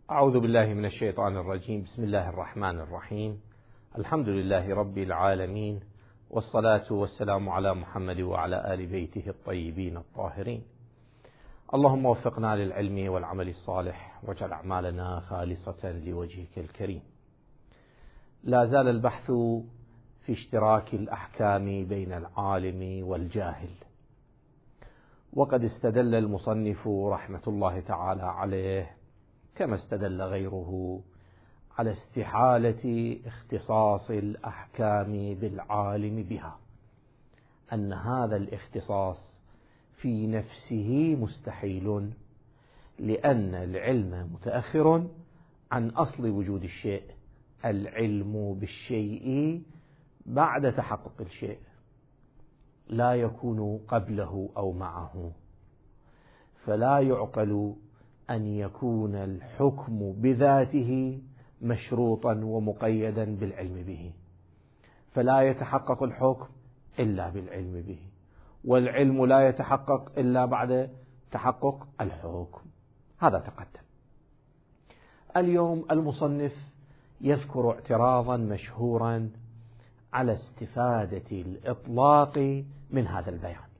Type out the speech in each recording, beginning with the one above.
أعوذ بالله من الشيطان الرجيم. بسم الله الرحمن الرحيم. الحمد لله رب العالمين، والصلاة والسلام على محمد وعلى آل بيته الطيبين الطاهرين. اللهم وفقنا للعلم والعمل الصالح، واجعل أعمالنا خالصة لوجهك الكريم. لا زال البحث في اشتراك الأحكام بين العالم والجاهل، وقد استدل المصنف رحمة الله تعالى عليه كما استدل غيره على استحالة اختصاص الأحكام بالعالم بها، أن هذا الاختصاص في نفسه مستحيل، لأن العلم متأخر عن أصل وجود الشيء. العلم بالشيء بعد تحقق الشيء، لا يكون قبله أو معه، فلا يعقل أن يكون الحكم بذاته مشروطا ومقيدا بالعلم به، فلا يتحقق الحكم إلا بالعلم به، والعلم لا يتحقق إلا بعد تحقق الحكم. هذا تقدم. اليوم المصنف يذكر اعتراضا مشهورا على استفادة الإطلاق من هذا البيان.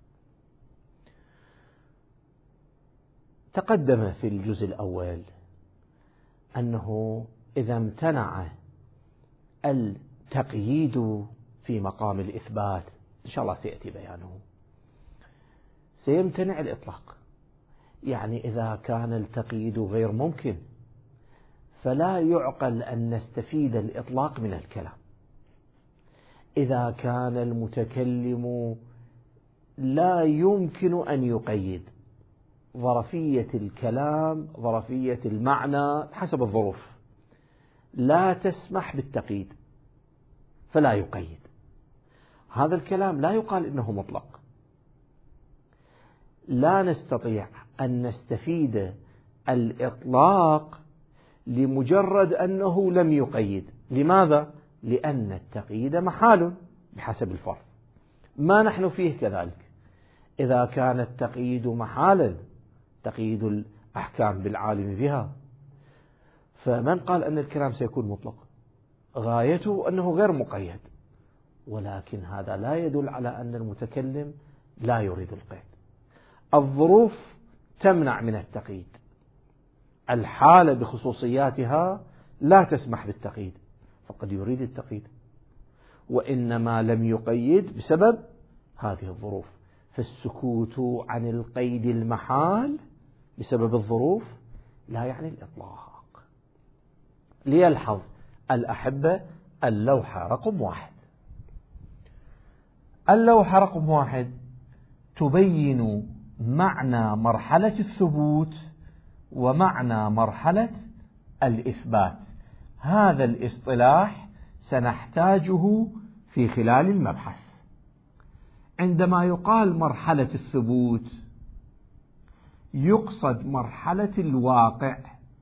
تقدم في الجزء الأول أنه إذا امتنع التقييد في مقام الإثبات، إن شاء الله سيأتي بيانه، سيمتنع الإطلاق. يعني إذا كان التقييد غير ممكن، فلا يعقل أن نستفيد الإطلاق من الكلام. إذا كان المتكلم لا يمكن أن يقيد، ظرفية الكلام، ظرفية المعنى حسب الظروف لا تسمح بالتقييد، فلا يقيد. هذا الكلام لا يقال إنه مطلق. لا نستطيع أن نستفيد الإطلاق لمجرد أنه لم يقيد. لماذا؟ لأن التقييد محال بحسب الفرض، ما نحن فيه كذلك. إذا كان التقييد محالا، تقييد الأحكام بالعالم بها، فمن قال أن الكلام سيكون مطلق؟ غايته أنه غير مقيد، ولكن هذا لا يدل على أن المتكلم لا يريد القيد. الظروف تمنع من التقييد، الحالة بخصوصياتها لا تسمح بالتقييد، فقد يريد التقييد، وإنما لم يقيد بسبب هذه الظروف. فالسكوت عن القيد المحال بسبب الظروف لا يعني الإطلاق. ليلحظ الأحبة اللوحة رقم 1. اللوحة رقم 1 تبين معنى مرحلة الثبوت ومعنى مرحلة الإثبات. هذا الاصطلاح سنحتاجه في خلال المبحث. عندما يقال مرحلة الثبوت، يقصد مرحلة الواقع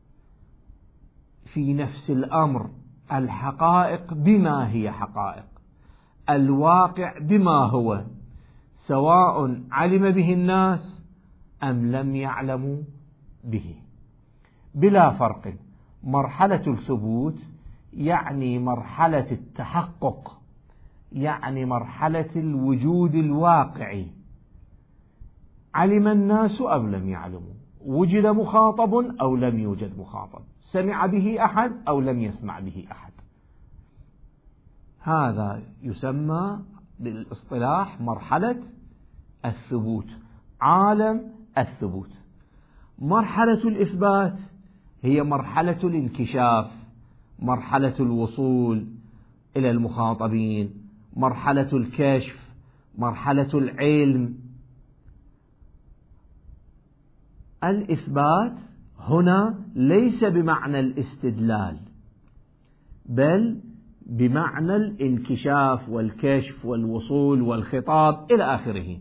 في نفس الأمر، الحقائق بما هي حقائق، الواقع بما هو، سواء علم به الناس أم لم يعلموا به، بلا فرق. مرحلة الثبوت يعني مرحلة التحقق، يعني مرحلة الوجود الواقعي، علم الناس أو لم يعلموا، وجد مخاطب أو لم يوجد مخاطب، سمع به أحد أو لم يسمع به أحد. هذا يسمى بالاصطلاح مرحلة الثبوت، عالم الثبوت. مرحلة الإثبات هي مرحلة الانكشاف، مرحلة الوصول إلى المخاطبين، مرحلة الكشف، مرحلة العلم. الإثبات هنا ليس بمعنى الاستدلال، بل بمعنى الانكشاف والكشف والوصول والخطاب إلى آخره،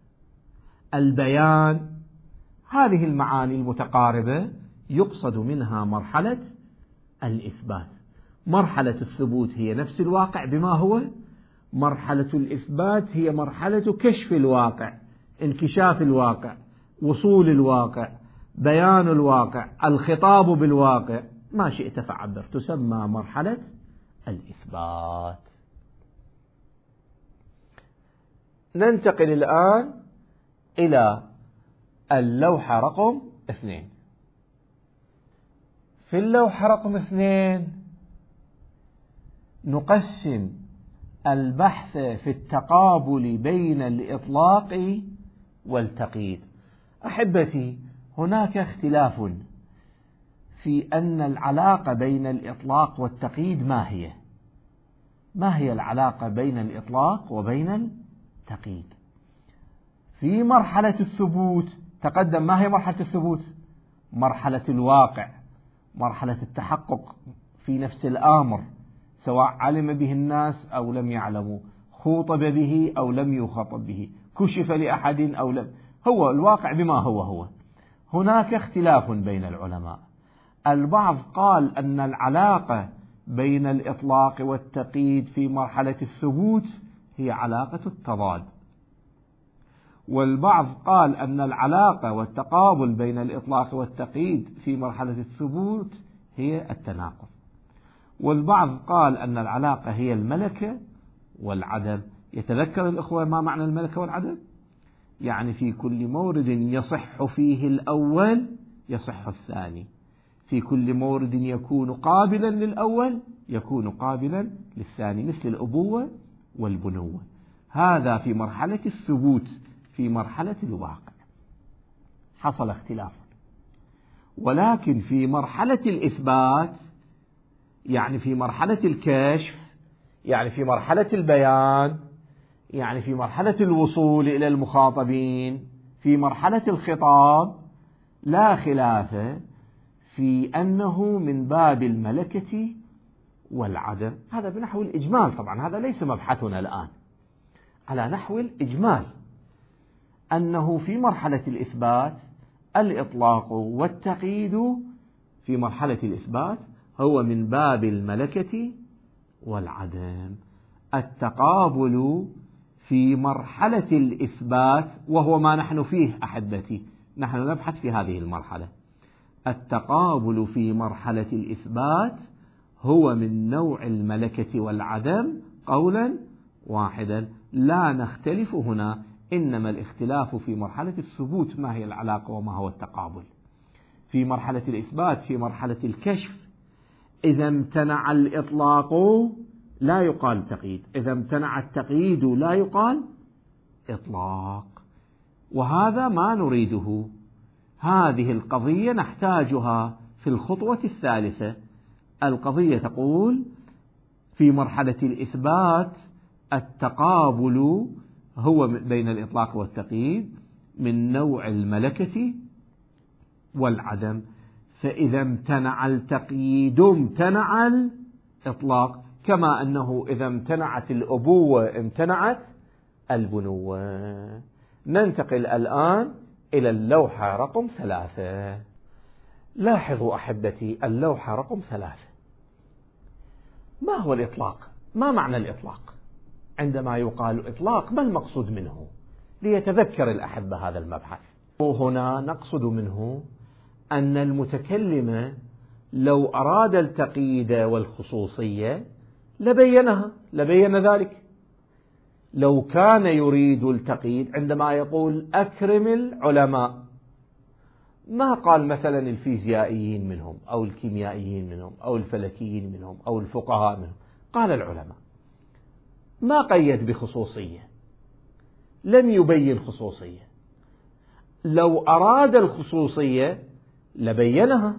البيان. هذه المعاني المتقاربة يقصد منها مرحلة الإثبات. مرحلة الثبوت هي نفس الواقع بما هو، مرحلة الإثبات هي مرحلة كشف الواقع، انكشاف الواقع، وصول الواقع، بيان الواقع، الخطاب بالواقع، ما شئت فعبر، تسمى مرحلة الإثبات. ننتقل الآن إلى اللوحة رقم 2. في اللوحة رقم 2 نقسم البحث في التقابل بين الإطلاق والتقييد. أحبتي، هناك اختلاف في أن العلاقة بين الإطلاق والتقييد ما هي؟ ما هي العلاقة بين الإطلاق وبين التقييد؟ في مرحلة الثبوت تقدم، ما هي مرحلة الثبوت؟ مرحلة الواقع، مرحلة التحقق في نفس الآمر، سواء علم به الناس أو لم يعلموا، خوطب به أو لم يخاطب به، كشف لأحد أو لم، هو الواقع بما هو. هناك اختلاف بين العلماء. البعض قال أن العلاقة بين الإطلاق والتقييد في مرحلة الثبوت هي علاقة التضاد، والبعض قال أن العلاقة والتقابل بين الإطلاق والتقييد في مرحلة الثبوت هي التناقض، والبعض قال أن العلاقة هي الملكة والعدم. يتذكر الأخوة ما معنى الملكة والعدم؟ يعني في كل مورد يصح فيه الأول يصح الثاني، في كل مورد يكون قابلا للأول يكون قابلا للثاني، مثل الأبوة والبنوة. هذا في مرحلة الثبوت. في مرحلة الواقع حصل اختلاف، ولكن في مرحلة الإثبات، يعني في مرحلة الكشف، يعني في مرحلة البيان، يعني في مرحلة الوصول إلى المخاطبين، في مرحلة الخطاب، لا خلاف في أنه من باب الملكة والعدم. هذا بنحو الإجمال، طبعا هذا ليس مبحثنا الآن، على نحو الإجمال أنه في مرحلة الإثبات الإطلاق والتقييد في مرحلة الإثبات هو من باب الملكة والعدم. التقابل في مرحلة الإثبات وهو ما نحن فيه أحبتي، نحن نبحث في هذه المرحلة. التقابل في مرحلة الإثبات هو من نوع الملكة والعدم قولا واحدا، لا نختلف هنا، إنما الاختلاف في مرحلة الثبوت ما هي العلاقة وما هو التقابل. في مرحلة الإثبات في مرحلة الكشف إذا امتنع الإطلاق لا يقال تقييد، إذا امتنع التقييد لا يقال إطلاق، وهذا ما نريده. هذه القضية نحتاجها في الخطوة الثالثة. القضية تقول في مرحلة الإثبات التقابل هو بين الإطلاق والتقييد من نوع الملكة والعدم، فإذا امتنع التقييد امتنع الإطلاق، كما أنه إذا امتنعت الأبوة امتنعت البنوة. ننتقل الآن إلى اللوحة رقم 3. لاحظوا أحبتي اللوحة رقم 3. ما هو الإطلاق؟ ما معنى الإطلاق؟ عندما يقال إطلاق ما المقصود منه؟ ليتذكر الأحبة هذا المبحث. وهنا نقصد منه أن المتكلم لو أراد التقييد والخصوصية لبين ذلك. لو كان يريد التقييد عندما يقول أكرم العلماء، ما قال مثلا الفيزيائيين منهم أو الكيميائيين منهم أو الفلكيين منهم أو الفقهاء منهم، قال العلماء، ما قيد بخصوصية، لم يبين خصوصية. لو أراد الخصوصية لبينها،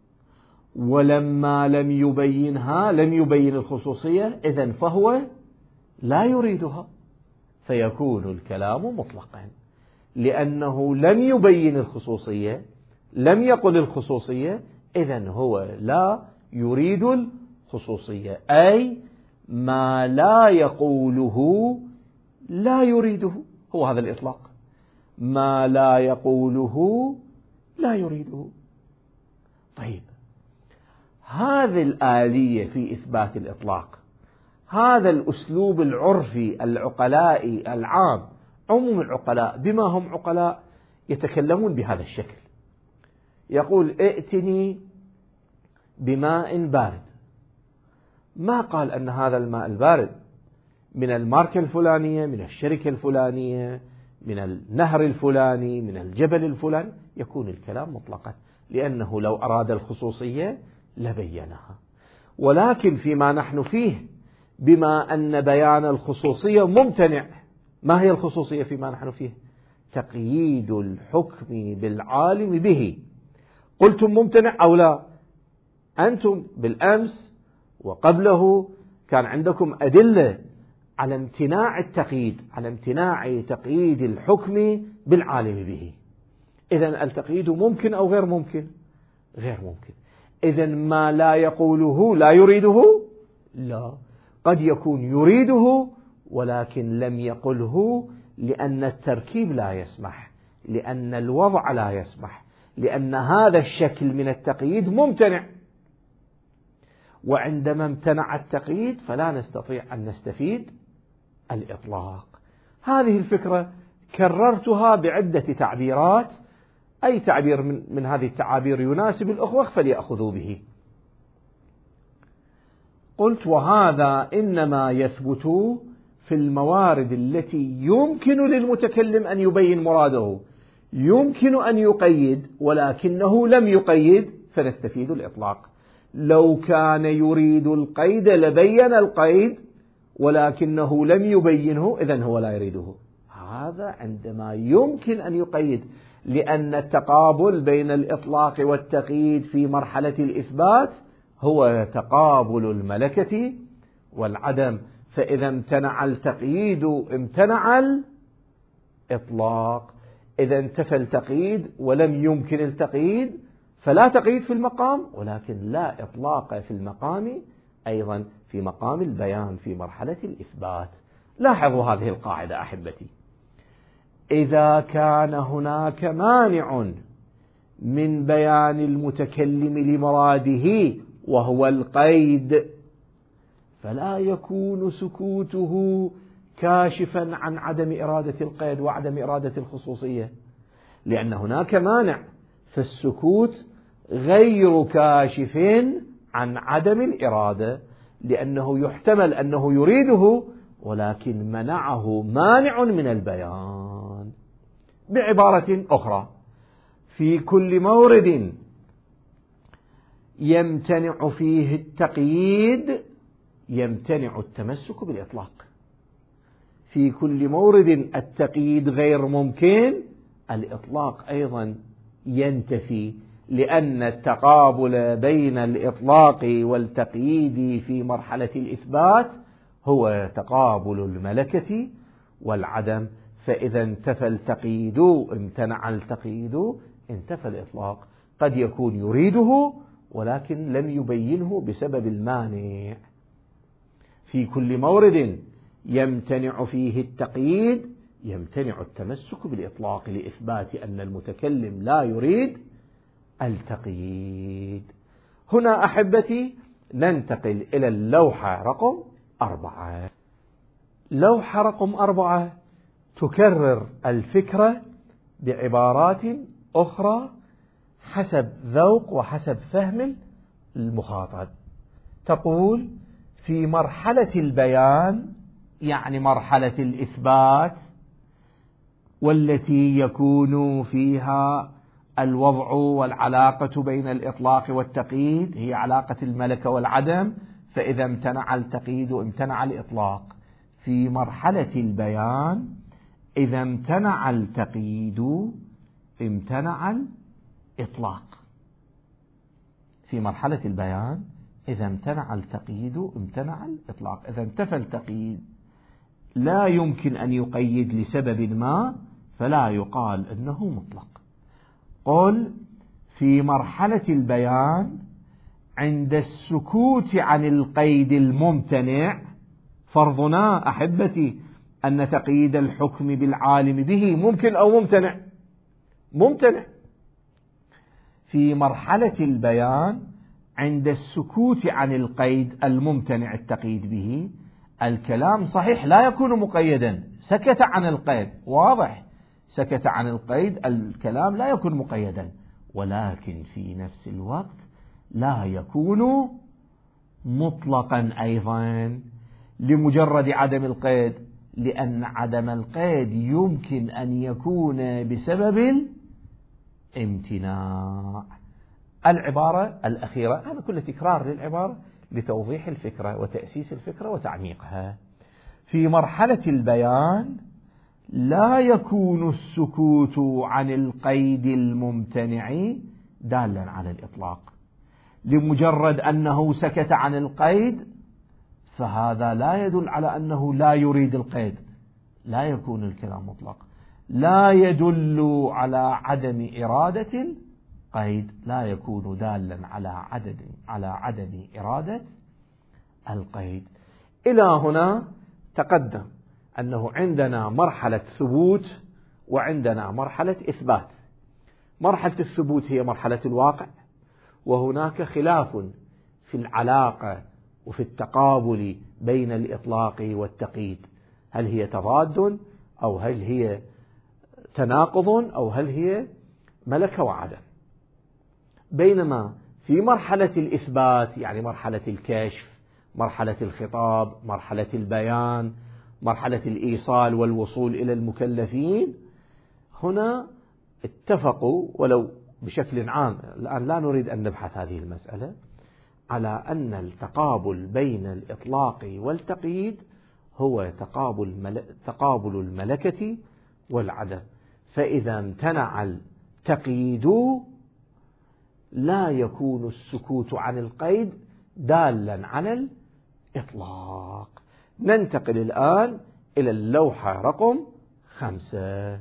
ولما لم يبينها لم يبين الخصوصية، إذن فهو لا يريدها، فيكون الكلام مطلقا، لأنه لم يبين الخصوصية، لم يقل الخصوصية، إذن هو لا يريد الخصوصية، أي ما لا يقوله لا يريده، هو هذا الإطلاق، ما لا يقوله لا يريده. طيب، هذه الآلية في إثبات الإطلاق، هذا الأسلوب العرفي العقلائي العام، عموم العقلاء بما هم عقلاء يتكلمون بهذا الشكل، يقول ائتني بماء بارد، ما قال أن هذا الماء البارد من الماركة الفلانية، من الشركة الفلانية، من النهر الفلاني، من الجبل الفلاني، يكون الكلام مطلقا، لأنه لو أراد الخصوصية لبينها. ولكن فيما نحن فيه، بما أن بيان الخصوصية ممتنع، ما هي الخصوصية فيما نحن فيه؟ تقييد الحكم بالعالم به. قلتم ممتنع أو لا؟ أنتم بالأمس وقبله كان عندكم أدلة على امتناع التقييد، على امتناع تقييد الحكم بالعالم به. إذن التقييد ممكن أو غير ممكن؟ غير ممكن. إذن ما لا يقوله لا يريده؟ لا، قد يكون يريده ولكن لم يقله لأن التركيب لا يسمح، لأن الوضع لا يسمح، لأن هذا الشكل من التقييد ممتنع. وعندما امتنع التقييد فلا نستطيع أن نستفيد الإطلاق. هذه الفكرة كررتها بعدة تعبيرات، أي تعبير من هذه التعابير يناسب الأخوة فليأخذوا به. قلت وهذا إنما يثبت في الموارد التي يمكن للمتكلم أن يبين مراده، يمكن أن يقيد ولكنه لم يقيد فنستفيد الإطلاق. لو كان يريد القيد لبين القيد ولكنه لم يبينه، إذن هو لا يريده. هذا عندما يمكن أن يقيد، لأن التقابل بين الإطلاق والتقييد في مرحلة الإثبات هو تقابل الملكة والعدم، فإذا امتنع التقييد امتنع الإطلاق. إذا انتفى التقييد ولم يمكن التقييد فلا تقييد في المقام، ولكن لا إطلاق في المقام أيضا في مقام البيان في مرحلة الإثبات. لاحظوا هذه القاعدة أحبتي: إذا كان هناك مانع من بيان المتكلم لمراده وهو القيد، فلا يكون سكوته كاشفا عن عدم إرادة القيد وعدم إرادة الخصوصية، لأن هناك مانع، فالسكوت غير كاشف عن عدم الإرادة، لأنه يحتمل أنه يريده ولكن منعه مانع من البيان. بعبارة أخرى، في كل مورد يمتنع فيه التقييد يمتنع التمسك بالإطلاق. في كل مورد التقييد غير ممكن، الإطلاق أيضا ينتفي، لأن التقابل بين الإطلاق والتقييد في مرحلة الإثبات هو تقابل الملكة والعدم، فإذا انتفى التقييد امتنع التقييد انتفى الإطلاق. قد يكون يريده ولكن لم يبينه بسبب المانع. في كل مورد يمتنع فيه التقييد يمتنع التمسك بالإطلاق لإثبات أن المتكلم لا يريد التقييد. هنا أحبتي ننتقل إلى اللوحة رقم 4. لوحة رقم 4 تكرر الفكرة بعبارات أخرى حسب ذوق وحسب فهم المخاطب. تقول: في مرحلة البيان، يعني مرحلة الإثبات، والتي يكون فيها الوضع والعلاقة بين الإطلاق والتقييد، هي علاقة الملكة والعدم، فإذا امتنع التقييد امتنع الإطلاق. في مرحلة البيان إذا امتنع التقييد امتنع الإطلاق. في مرحلة البيان إذا امتنع التقييد امتنع الإطلاق. إذا انتفى التقييد لا يمكن أن يقيد لسبب ما، فلا يقال أنه مطلق. قل: في مرحلة البيان عند السكوت عن القيد الممتنع، فرضنا أحبتي أن تقييد الحكم بالعالم به ممكن أو ممتنع؟ ممتنع. في مرحلة البيان عند السكوت عن القيد الممتنع التقييد به، الكلام صحيح لا يكون مقيدا، سكت عن القيد، واضح، سكت عن القيد، الكلام لا يكون مقيدا، ولكن في نفس الوقت لا يكون مطلقا أيضا لمجرد عدم القيد، لأن عدم القيد يمكن أن يكون بسبب الامتناع. العبارة الأخيرة، هذا كله تكرار للعبارة لتوضيح الفكرة وتأسيس الفكرة وتعميقها. في مرحلة البيان لا يكون السكوت عن القيد الممتنع دالا على الإطلاق. لمجرد أنه سكت عن القيد فهذا لا يدل على أنه لا يريد القيد، لا يكون الكلام مطلق. لا يدل على عدم إرادة القيد، لا يكون دالا على عدم إرادة القيد. إلى هنا تقدم أنه عندنا مرحلة ثبوت وعندنا مرحلة إثبات. مرحلة الثبوت هي مرحلة الواقع، وهناك خلاف في العلاقة وفي التقابل بين الإطلاق والتقييد، هل هي تضاد أو هل هي تناقض أو هل هي ملكة وعدم. بينما في مرحلة الإثبات، يعني مرحلة الكشف، مرحلة الخطاب، مرحلة البيان، مرحلة الإيصال والوصول إلى المكلفين، هنا اتفقوا ولو بشكل عام، الآن لا نريد أن نبحث هذه المسألة، على أن التقابل بين الإطلاق والتقييد هو تقابل الملكة والعدم. فإذا امتنع التقييد لا يكون السكوت عن القيد دالا على الإطلاق. ننتقل الآن إلى اللوحة رقم 5.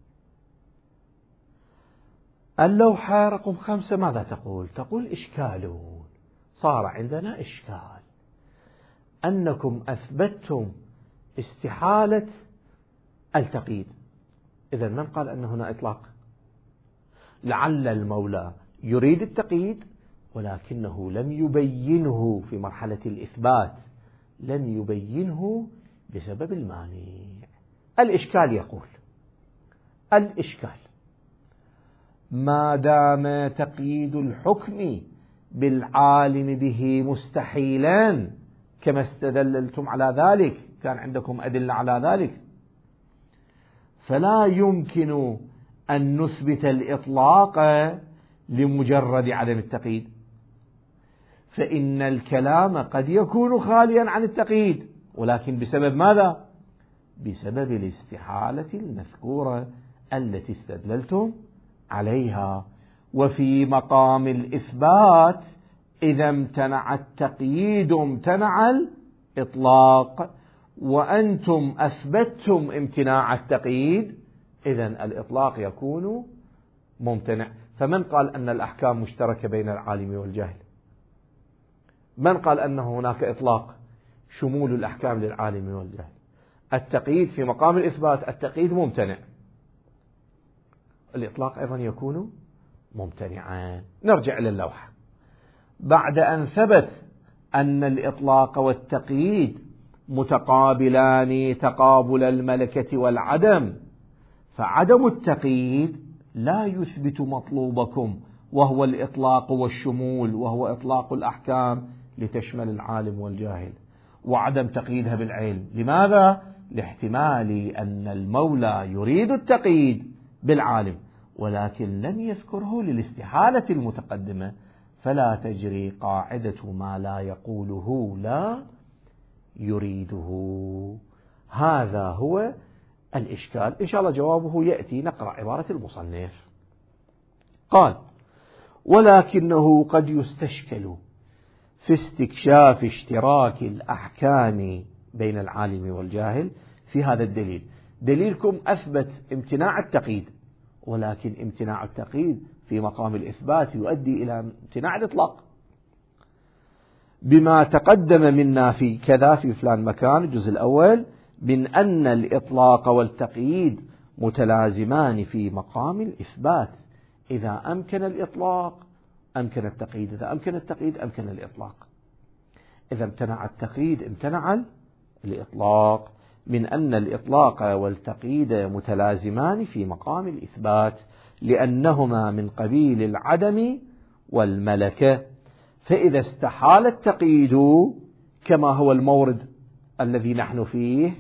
اللوحة رقم 5 ماذا تقول؟ تقول إشكال. صار عندنا إشكال أنكم أثبتتم استحالة التقييد. إذا من قال أن هنا إطلاق؟ لعل المولى يريد التقييد ولكنه لم يبينه في مرحلة الإثبات، لم يبينه بسبب المانع. الإشكال يقول: الإشكال ما دام تقييد الحكم بالعالم به مستحيلا كما استدللتم على ذلك، كان عندكم أدلة على ذلك، فلا يمكن أن نثبت الإطلاق لمجرد عدم التقييد، فإن الكلام قد يكون خاليا عن التقييد، ولكن بسبب ماذا؟ بسبب الاستحالة المذكورة التي استدللتم عليها. وفي مقام الإثبات إذا امتنع التقييد امتنع الإطلاق، وأنتم أثبتتم امتناع التقييد، إذن الإطلاق يكون ممتنع. فمن قال أن الأحكام مشتركة بين العالم والجاهل؟ من قال أن هناك إطلاق شمول الأحكام للعالم والجاهل؟ التقييد في مقام الإثبات، التقييد ممتنع، الإطلاق أيضا يكون ممتنعا. نرجع إلى اللوحة. بعد أن ثبت أن الإطلاق والتقييد متقابلان تقابل الملكة والعدم، فعدم التقييد لا يثبت مطلوبكم وهو الإطلاق والشمول، وهو إطلاق الأحكام لتشمل العالم والجاهل، وعدم تقييدها بالعلم. لماذا؟ لاحتمال أن المولى يريد التقييد بالعالم ولكن لم يذكره للاستحالة المتقدمة، فلا تجري قاعدة ما لا يقوله لا يريده. هذا هو الإشكال. إن شاء الله جوابه يأتي. نقرأ عبارة المصنف. قال: ولكنه قد يستشكل في استكشاف اشتراك الأحكام بين العالم والجاهل في هذا الدليل. دليلكم أثبت امتناع التقييد، ولكن امتناع التقييد في مقام الإثبات يؤدي إلى امتناع الإطلاق، بما تقدم منا في كذا في فلان مكان الجزء الأول من أن الإطلاق والتقييد متلازمان في مقام الإثبات. إذا أمكن الإطلاق أمكن التقييد، إذا أمكن التقييد أمكن الإطلاق. إذا امتنع التقييد امتنع الإطلاق، من أن الإطلاق والتقييد متلازمان في مقام الإثبات، لأنهما من قبيل العدم والملكة. فإذا استحال التقييد كما هو المورد الذي نحن فيه،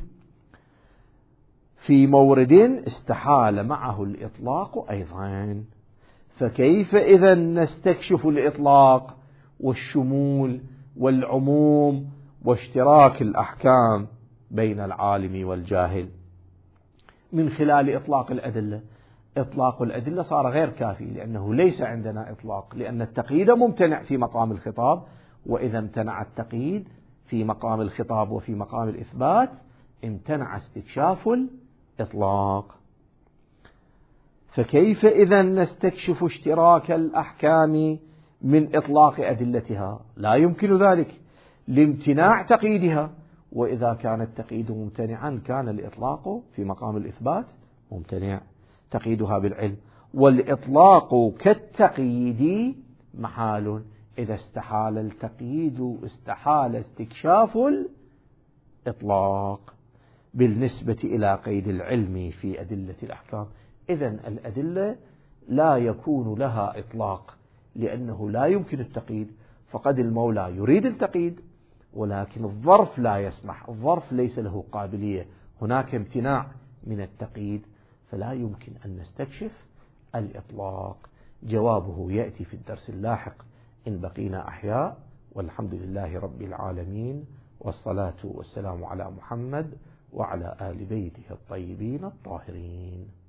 في مورد استحال معه الإطلاق أيضا، فكيف إذا نستكشف الإطلاق والشمول والعموم واشتراك الأحكام بين العالم والجاهل من خلال إطلاق الأدلة؟ إطلاق الأدلة صار غير كافي، لأنه ليس عندنا إطلاق، لأن التقييد ممتنع في مقام الخطاب، وإذا امتنع التقييد في مقام الخطاب وفي مقام الإثبات امتنع استكشاف الإطلاق. فكيف إذا نستكشف اشتراك الأحكام من إطلاق أدلتها؟ لا يمكن ذلك لامتناع تقييدها، وإذا كان التقييد ممتنعا كان الإطلاق في مقام الإثبات ممتنع تقييدها بالعلم. والإطلاق كالتقييد محال، إذا استحال التقييد استحال استكشاف الإطلاق بالنسبة إلى قيد العلم في أدلة الأحكام. إذن الأدلة لا يكون لها إطلاق لأنه لا يمكن التقييد، فقد المولى يريد التقييد ولكن الظرف لا يسمح، الظرف ليس له قابلية، هناك امتناع من التقييد، فلا يمكن أن نستكشف الإطلاق. جوابه يأتي في الدرس اللاحق إن بقينا أحياء، والحمد لله رب العالمين، والصلاة والسلام على محمد وعلى آل بيته الطيبين الطاهرين.